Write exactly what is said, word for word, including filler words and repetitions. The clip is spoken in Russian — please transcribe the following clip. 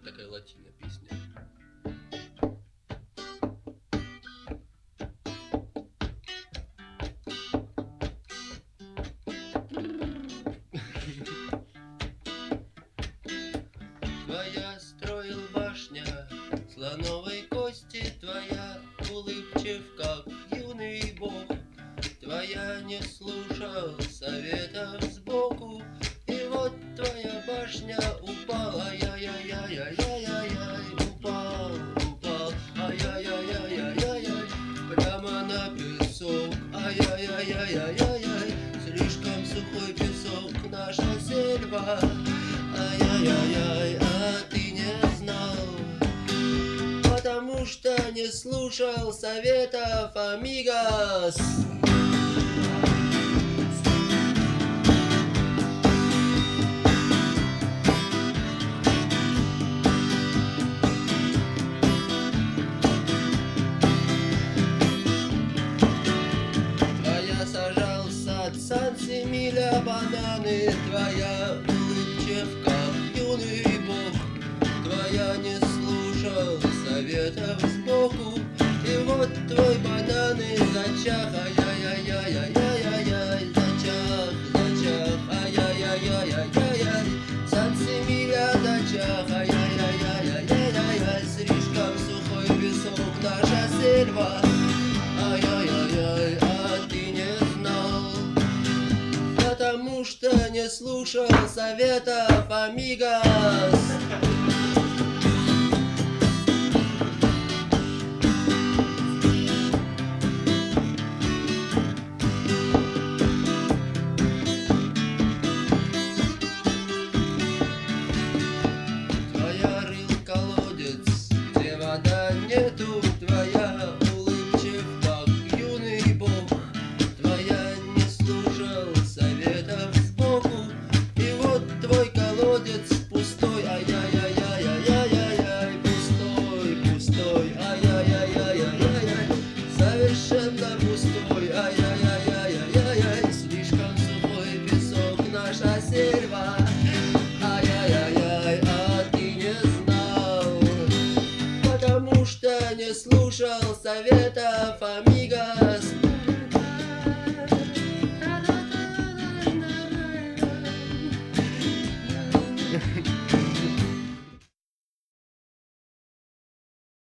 Такая латина песня. Твоя строил башня слоновой кости, твоя улыбчив, как юный бог. Твоя не слушал советов сбоку, и вот твоя башня упала, ай-яй-яй-яй-яй-яй, упал, упал, ай-яй-яй-яй-яй-яй, прямо на песок, ай-яй-яй-яй-яй-яй, слишком сухой песок, наша сельва, ай-яй-яй-яй, а ты не знал, потому что не слушал советов амигос. Сажал сад Сан-Семиля бананы, твоя улыбчив, как юный бог. Твоя не слушал советов сбоку, и вот твой бананы зачах, ай-яй-яй-яй-яй-яй, зачах, зачах, ай-яй-яй-яй-яй-яй, Сан-Семиля зачах, ай-яй-яй-яй-яй-яй, слишком сухой песок, наша сельва, ай-яй-яй-яй, потому что не слушал советов амигос. Твоя рыл колодец, где вода нету, твоя улыбчив, как юный бог. Твоя не слушал советов сбоку, и вот твой колодец пустой, ай-яй-яй-яй-яй-яй-яй, пустой, пустой, ай-яй-яй-яй-яй-яй, совершенно пустой, ай-яй-яй-яй-яй-яй, слишком сухой песок, наша сельва, ай-яй-яй-яй, а ты не знал, потому что не слушал советов амигос.